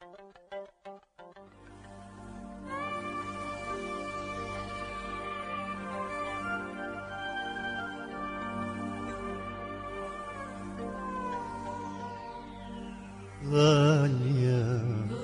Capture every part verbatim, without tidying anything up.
غالية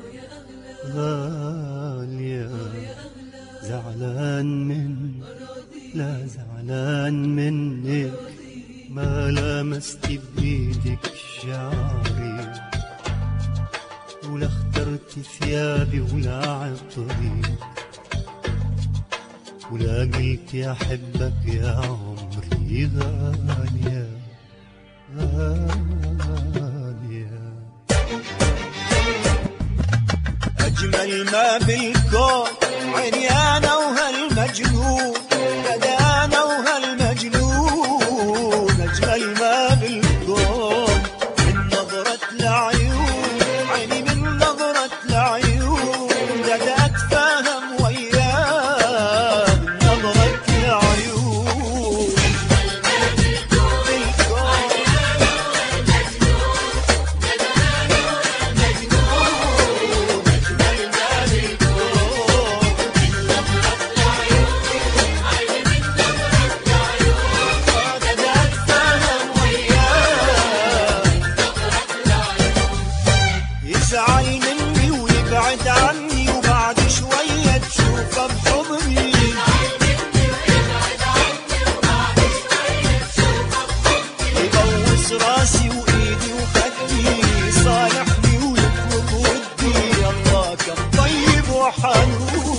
غالية زعلان من لا زعلان منك، ما لمست بإيدك شعري ولا اخترت ثيابي ولا عطري ولا قلت يا حبك يا عمري. غالية غالية أجمل ما بالكون عيني أنا وهالمجنون، بدأ أنا وهالمجنون. أجمل ما بالكون من نظرة العيون، عيني من نظرة العيون بدأ أتفاهم وياه من نظرة العيون. يزعل مني ويبعد عني وبعد شوية تشوفه بحضني، يبوس راسي وإيدي وخدي، يصالحني ويطلب ودي. الله كم طيب وحنون.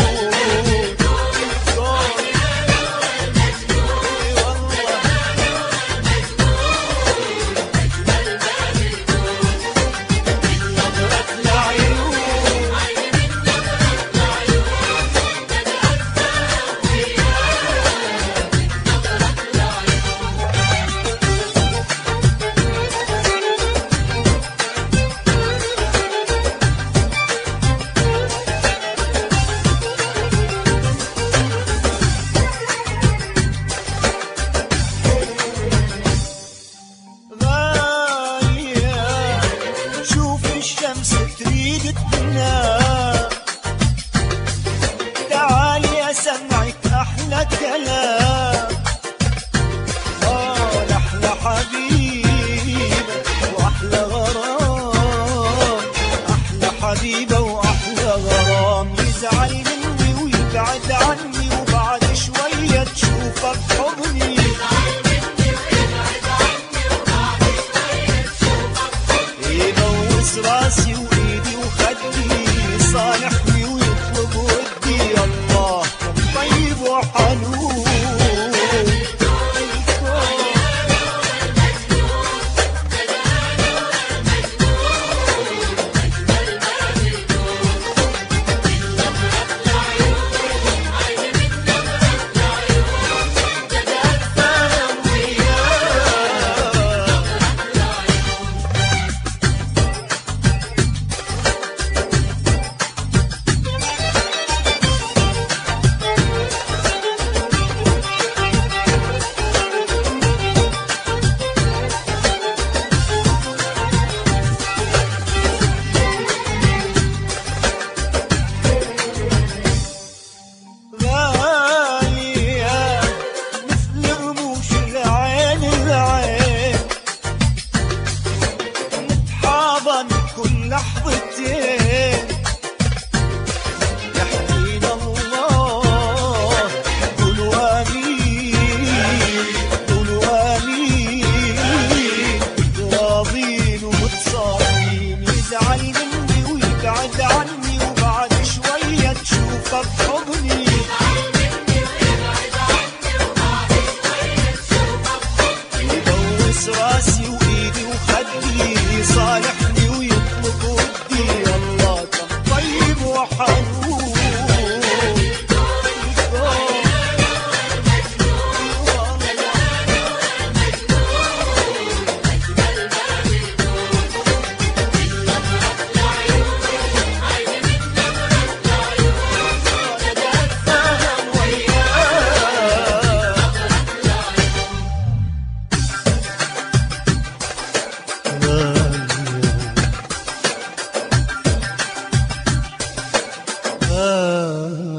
تريد تنام تعالي أسمعك أحلى كلام. آه أحلى حبيبة وأحلى غرام، أحلى حبيبة وأحلى غرام. يزعل مني ويبعد عني وبعد شوية تشوفه بحضني، يبوس راسي وإيدي وخدي، يصالحني ويطلب ودي. الله كم طيب وحنون. كل لحظتين يحمينا الله. قولوا آمين قولوا آمين، راضين ومتصالحين. يزعل مني ويبعد عني وبعد شوية تشوفه بحضني، يبوس راسي وإيدي وخدي، يصالحني ويطلب ودي. خاف